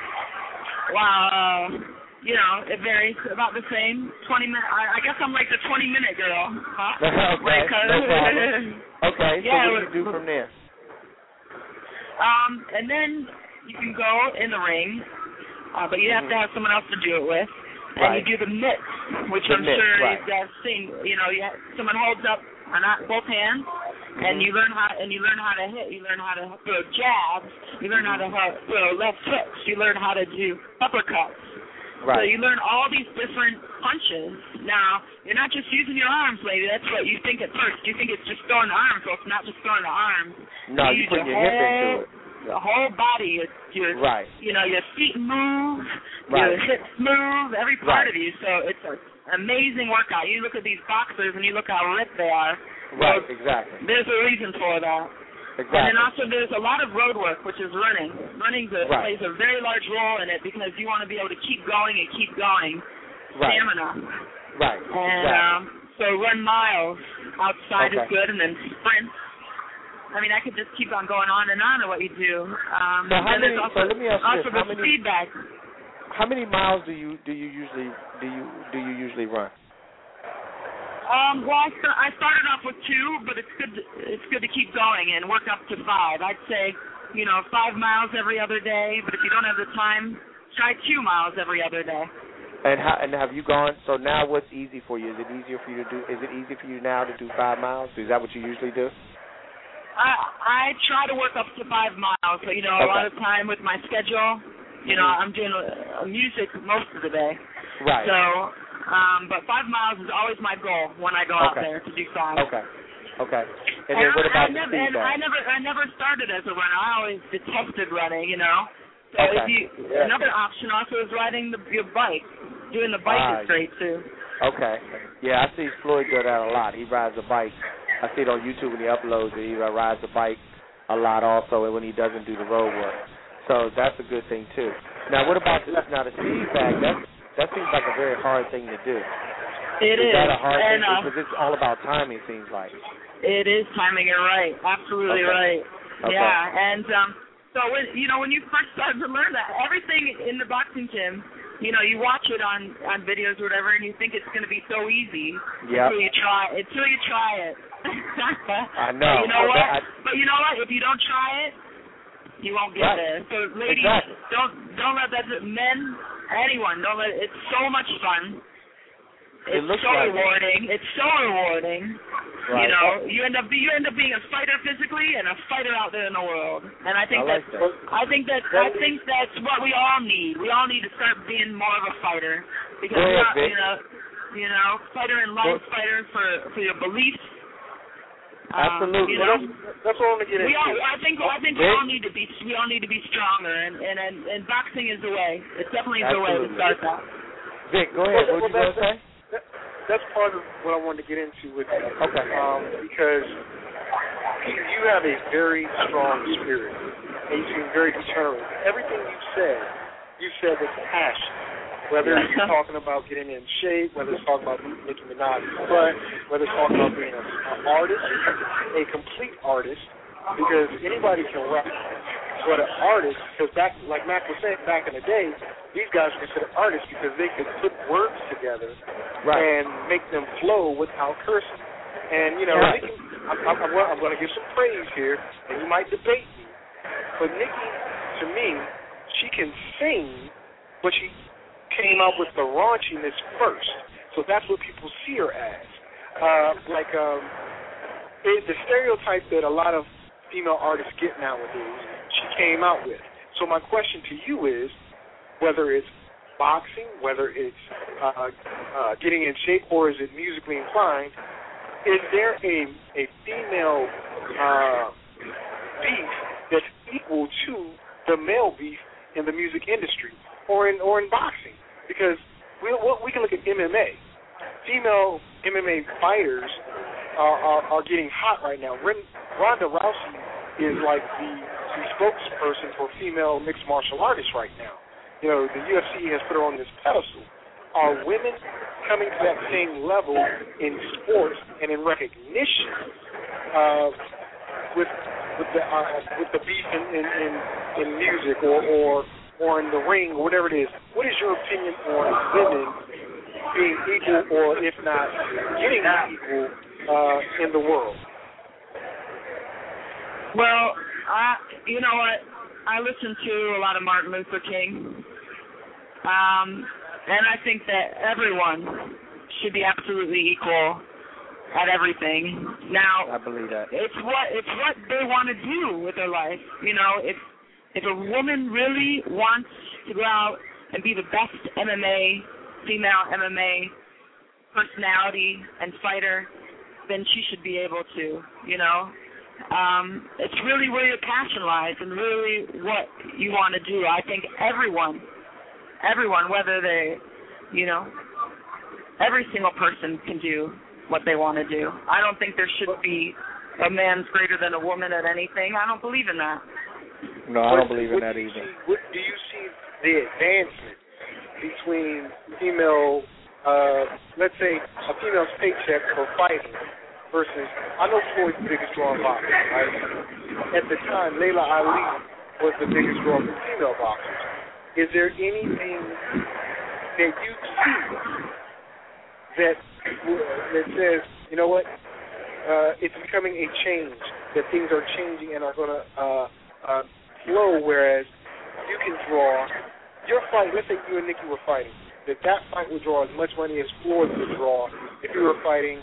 Wow, it varies. About the same. 20 minutes. I guess I'm like the 20-minute girl. Huh? Okay, no problem. Okay, so what do you do from there? And then you can go in the ring, but you have to have someone else to do it with. And you do the mitts, which I'm sure you've seen. Someone holds up both hands. And you learn how to hit. You learn how to throw jabs. You learn how to throw left hooks. You learn how to do uppercuts. Right. So you learn all these different punches. Now, you're not just using your arms, lady. That's what you think at first. You think it's just throwing the arms. Well, it's not just throwing the arms. No, you put your hip into it. The whole body. Your feet move. Your hips move. Every part of you. So it's an amazing workout. You look at these boxers and you look how ripped they are. Right, exactly. There's a reason for that. Exactly. And then also there's a lot of road work, which is running. Running plays a very large role in it because you want to be able to keep going and keep going. Right. Stamina. Right. And so run miles outside is good, and then sprint. I mean, I could just keep on going on of what you do. Let me ask you this: the speed bag. How many miles do you usually run? Well, I started off with 2, but it's good to keep going and work up to 5. I'd say, 5 miles every other day, but if you don't have the time, try 2 miles every other day. And have you gone? So now, what's easy for you? Is it easier for you to do? Is it easy for you now to do 5 miles? Is that what you usually do? I try to work up to 5 miles, but a lot of time with my schedule, I'm doing music most of the day. Right. So. But 5 miles is always my goal when I go out there to do 5. Okay. And then what about the speed bag? I never started as a runner. I always detested running, So another option also is riding your bike. Doing the bike is great too. Okay. Yeah, I see Floyd do that a lot. He rides a bike. I see it on YouTube when he uploads it. He rides a bike a lot also when he doesn't do the road work. So that's a good thing too. Now, what about the speed bag? That seems like a very hard thing to do. It is. Is that a hard thing? Because it's all about timing, it seems like. It is timing. You're right. Absolutely right. Okay. Yeah. And so when you first started to learn that, everything in the boxing gym, you watch it on videos or whatever, and you think it's going to be so easy until you try it. I know. But you know what? If you don't try it, you won't get there. So ladies, don't let that men. Anyone, don't let it. It's so much fun. It looks so like rewarding. It's so rewarding. Right. You know, you end up being a fighter physically and a fighter out there in the world. And I think I think that's what we all need. We all need to start being more of a fighter because fighter in life, fighter for your beliefs. Absolutely. That's what I want to get into. I think we all need to be stronger, and boxing is the way. It's definitely the way to start that. Vic, go ahead. What you going to say? That's part of what I wanted to get into with you. Okay. Because you have a very strong spirit, and you seem very determined. Everything you said with passion. Whether it's talking about getting in shape, whether it's talking about Nicki Minaj's butt, whether it's talking about being an artist, a complete artist, because anybody can rap. But an artist, because like Mac was saying, back in the day, these guys were considered artists because they could put words together and make them flow without cursing. And, Nicki, I'm going to give some praise here, and you might debate me, but Nicki, to me, she can sing, but she came out with the raunchiness first. So that's what people see her as. The stereotype that a lot of female artists get nowadays, she came out with. So my question to you is, whether it's boxing, whether it's getting in shape, or is it musically inclined, is there a female beef that's equal to the male beef in the music industry or in boxing? Because we can look at MMA. Female MMA fighters are getting hot right now. Ronda Rousey is like the spokesperson for female mixed martial artists right now. The UFC has put her on this pedestal. Are women coming to that same level in sports and in recognition with the beef in music or in the ring or whatever it is? What is your opinion on women being equal, or if not getting equal in the world? Well, you know what? I listen to a lot of Martin Luther King, and I think that everyone should be absolutely equal at everything. Now, I believe that. It's what they want to do with their life. If a woman really wants to go out and be the best female MMA personality and fighter, then she should be able to, It's really where your passion lies and really what you want to do. I think everyone, whether they, every single person can do what they want to do. I don't think there should be a man's greater than a woman at anything. I don't believe in that. No, I don't believe in that either. Do you see the advancement between female, let's say a female's paycheck for fighting versus, I know Floyd's the biggest draw in boxing, right? At the time, Layla Ali was the biggest draw for female boxers. Is there anything that you see that says, you know what, it's becoming a change, that things are changing and are going to flow, whereas you can draw your fight, let's say you and Nicki were fighting, that fight would draw as much money as Floyd would draw if you were fighting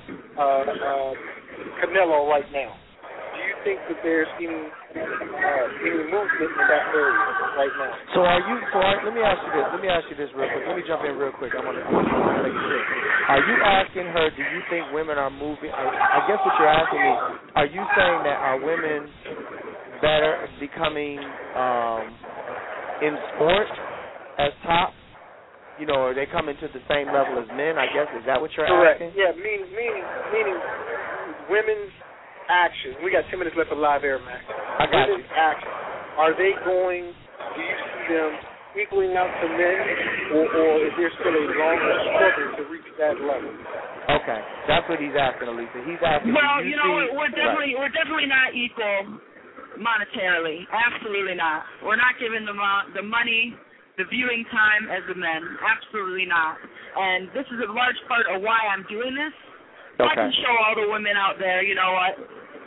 Canelo right now. Do you think that there's any movement in that area right now? Let me ask you this real quick. Let me jump in real quick. I want to make sure. Are you asking her, do you think women are moving? I guess what you're asking me, are you saying that are women better becoming in sports as top? Are they coming to the same level as men? I guess, is that what you're asking? Correct. Yeah, meaning women's action. We got 10 minutes left of live air, Max. I got women's action. Are they going? Do you see them equaling out to men, or is there still a longer struggle to reach that level? Okay, that's what he's asking, Elisa. He's asking. Well, we're definitely not equal monetarily. Absolutely not. We're not giving the money, the viewing time as the men. Absolutely not. And this is a large part of why I'm doing this. Okay. I can show all the women out there, you know what?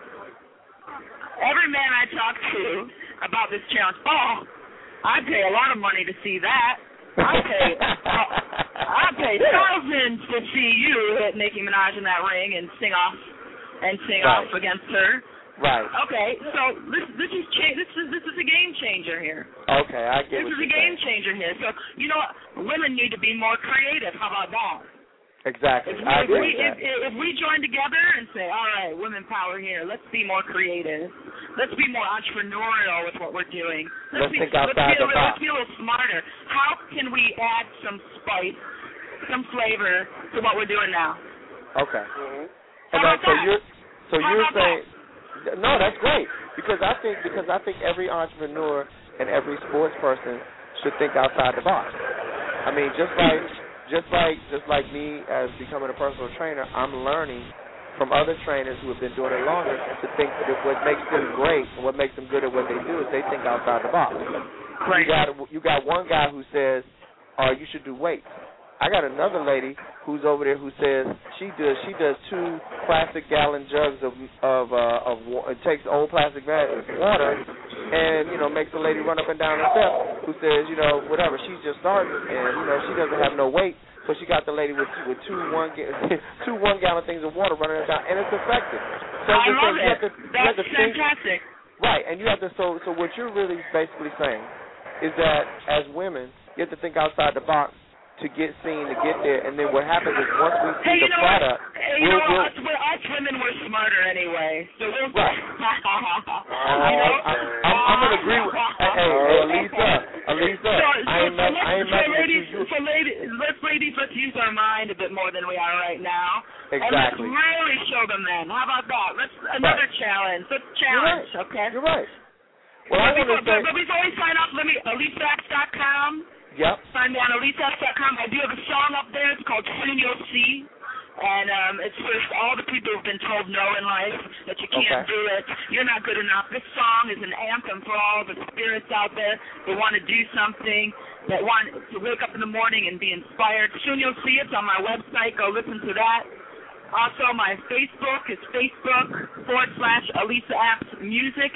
Every man I talk to about this challenge, I'd pay a lot of money to see that. I'd pay I'd pay thousands to see you hit Nicki Minaj in that ring and sing off against her. Right. Okay, so this is a game changer here. Okay, I get This is a game changer here. So you know what? Women need to be more creative. How about that? Exactly. If we join together and say, all right, women power here, let's be more creative. Let's be more entrepreneurial with what we're doing. Let's think outside the box. Let's be a little smarter. How can we add some spice, some flavor to what we're doing now? Okay. How about that? You're saying. No, that's great because I think every entrepreneur and every sports person should think outside the box. I mean, just like me as becoming a personal trainer, I'm learning from other trainers who have been doing it longer to think that what makes them great and what makes them good at what they do is they think outside the box. Right. You got one guy who says, you should do weights. I got another lady who's over there who says she does 2 plastic gallon jugs of it takes old plastic bags of water and makes a lady run up and down the steps who says whatever, she's just starting and she doesn't have no weight, but she got the lady with 2 1-gallon things of water running her down, and it's effective. So I love it. That's fantastic. Right, and you have to so what you're really basically saying is that as women you have to think outside the box to get seen, to get there, and then what happens is once we see the product, us women, we're smarter anyway. So we'll right. I'm gonna agree with. Hey, Alisa, let's use our mind a bit more than we are right now. Exactly. And let's really show them then. How about that? Another challenge. Let's challenge. You're right. Okay. You're right. Well, but before we sign off, AlisaApps.com. Yep. Find me on AlisaApps.com. I do have a song up there. It's called Soon You'll See. And it's for all the people who've been told no in life, that you can't do it, you're not good enough. This song is an anthem for all the spirits out there that want to do something, that want to wake up in the morning and be inspired. Soon You'll See. It's on my website. Go listen to that. Also, my Facebook is Facebook.com/Alisa Apps Music,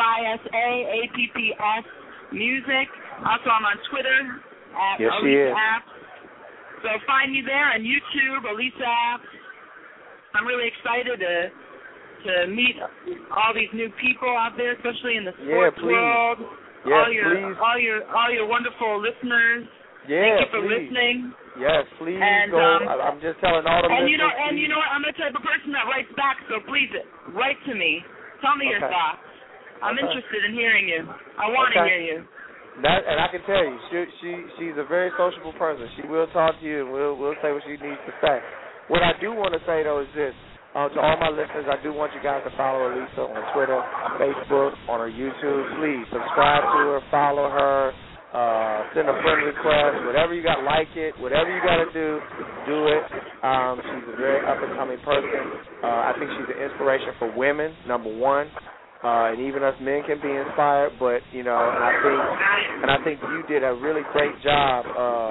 AlisaApps Music. Also, I'm on Twitter at Alisa Apps. So find me there on YouTube, Alisa Apps. I'm really excited to meet all these new people out there, especially in the sports world. Yes, all your wonderful listeners. Yeah, thank you for listening. Yes, please and, go. I'm just telling all the listeners. And you know what? I'm the type of person that writes back, so please write to me. Tell me your thoughts. I'm interested in hearing you. I want to hear you. And I can tell you, she's a very sociable person. She will talk to you, and we'll say what she needs to say. What I do want to say, though, is this. To all my listeners, I do want you guys to follow Alisa on Twitter, Facebook, on her YouTube. Please subscribe to her, follow her, send a friend request, whatever you got, like it, whatever you got to do it. She's a very up-and-coming person. I think she's an inspiration for women, number one. And even us men can be inspired, but and I think you did a really great job,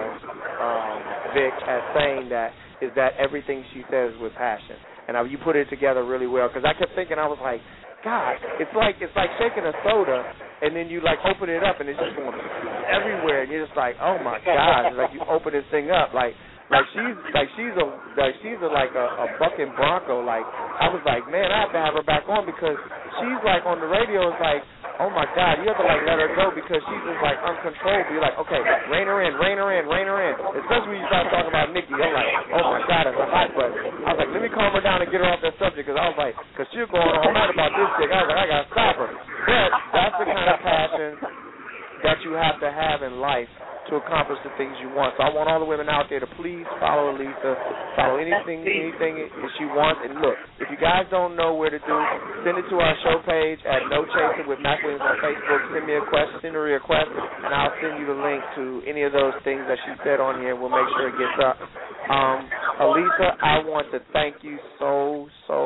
Vic, at saying that everything she says with passion, and you put it together really well. Because I kept thinking, I was like, God, it's like shaking a soda, and then you open it up, and it's just going everywhere, and you're just like, oh my God, it's like you open this thing up, she's a bucking bronco. I was like, man, I have to have her back on because she's on the radio. It's like, oh my God, you have to let her go because she's just uncontrollable. You're like, okay, rein her in. Especially when you start talking about Nicki, I'm like, oh my God, it's a hot button. I was like, let me calm her down and get her off that subject because I was like, because she's going all night about this chick. I was like, I gotta stop her. But that's the kind of passion that you have to have in life to accomplish the things you want. So I want all the women out there to please follow Alisa, follow anything she wants. And look, if you guys don't know where to do, send it to our show page at No Chaser with Mac Williams on Facebook. Send me a request, and I'll send you the link to any of those things that she said on here, and we'll make sure it gets up. Alisa, I want to thank you so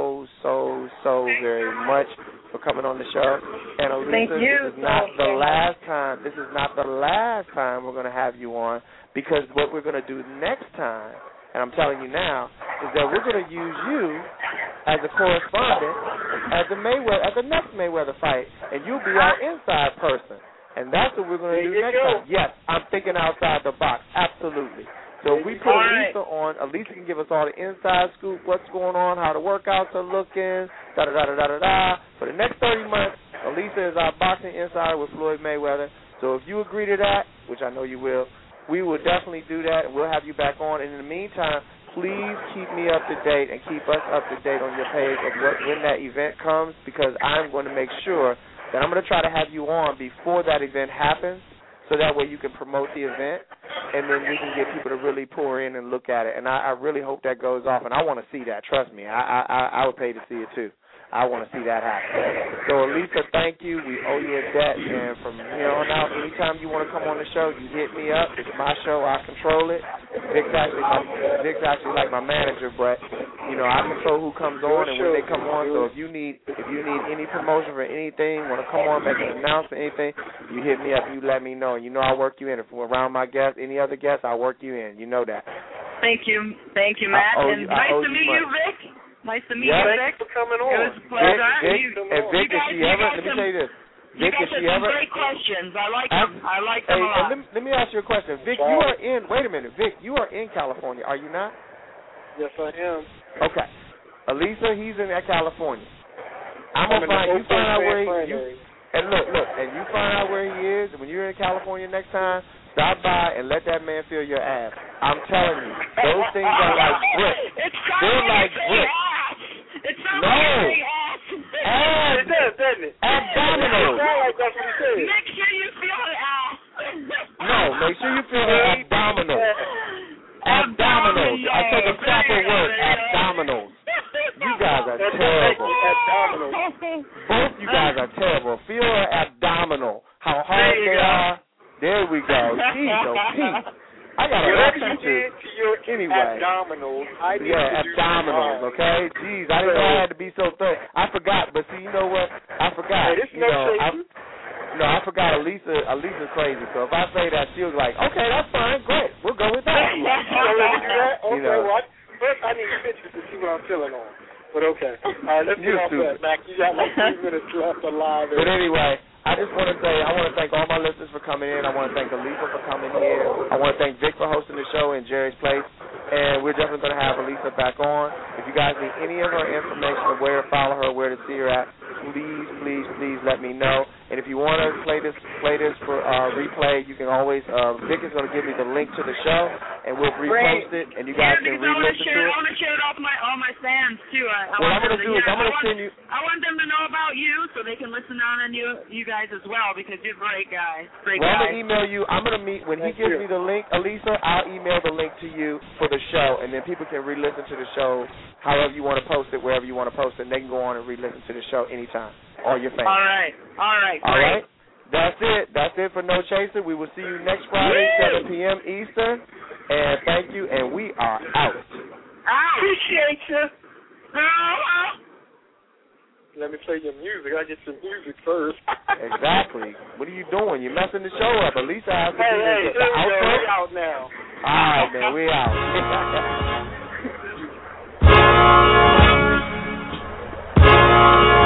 very much for coming on the show. And Alisa, this is not the last time we're going to have you on, because what we're going to do next time, and I'm telling you now, is that we're going to use you as a correspondent at the next Mayweather fight, and you'll be our inside person. And that's what we're going to do next time. Yes, I'm thinking outside the box. Absolutely. So if we put Lisa on, Lisa can give us all the inside scoop, what's going on, how the workouts are looking, da-da-da-da-da-da-da. For the next 30 months, Lisa is our boxing insider with Floyd Mayweather. So if you agree to that, which I know you will, we will definitely do that, and we'll have you back on. And in the meantime, please keep me up to date and keep us up to date on your page of when that event comes, because I'm going to make sure that I'm going to try to have you on before that event happens, so that way you can promote the event, and then we can get people to really pour in and look at it. And I really hope that goes off, and I want to see that. Trust me, I would pay to see it too. I want to see that happen. So, Lisa, thank you. We owe you a debt, and from here on out, anytime you want to come on the show, you hit me up. It's my show. I control it. Vic's actually like my manager, but I control who comes on and when they come on. So if you need any promotion for anything, want to come on, make an announcement, anything, you hit me up. You let me know. I'll work you in. If we're around my guests, any other guests, I'll work you in. You know that. Thank you, Matt. And nice to meet you, Vic. Nice to meet you, Vic. Thanks for coming on. It was a pleasure. Vic, if she ever, let me say this. Vic, if she ever, great questions. I like them. I like them a lot. Let me ask you a question. Vic, you are in, wait a minute. Vic, you are in California, are you not? Yes, I am. Okay. Elisa, he's in California. I'm going to find out where and look, and you find out where he is, and when you're in California next time, stop by and let that man feel your ass. I'm telling you, those things are like bricks. They're like bricks. It's not like ass. It does, doesn't it? Abdominals. Make sure you feel the ass. No, make sure you feel the abdominals. Abdominals. I take a proper word. Abdominals. You guys are terrible. Both you guys are terrible. Feel her abdominal. How hard they are. There we go. Jeez, oh Pete. I got a lesson to anyway. Abdominals. Abdominals, okay? Jeez, I didn't know I had to be so thorough. I forgot, but see, you know what? I forgot. I forgot Elisa's crazy, so if I say that, she'll be like, okay, that's fine, great. We'll go with that. Let me do that? Okay, first I need pictures to see what I'm feeling on. But okay. All right, let's get off that, Mac. You got like 3 minutes left alive. But anyway, I just want to say, I want to thank all my listeners for coming in. I want to thank Elisa for coming here. I want to thank Vic for hosting the show in Jerry's Place. And we're definitely going to have Elisa back on. If you guys need any of her information of where to follow her, where to see her at, please let me know. And if you want to play this for replay, you can always, Vic is going to give me the link to the show, and we'll repost it, and you guys can re-listen to it. I want to share it off all my fans, too. What I'm going to do is I'm going to send you. I want them to know about you so they can listen on you guys as well, because you're great guys. I'm going to email you. I'm going to meet, when he gives me the link, Elisa, I'll email the link to you for the show, and then people can re-listen to the show however you want to post it, wherever you want to post it, and they can go on and re-listen to the show anytime. All your fans. All right. All right. That's it for No Chaser. We will see you next Friday, 7 p.m. Eastern. And thank you, and we are out. Appreciate you. Let me play your music. I get some music first. Exactly. What are you doing? You're messing the show up. At least I have to do the outro. We out now. All right, man. We out.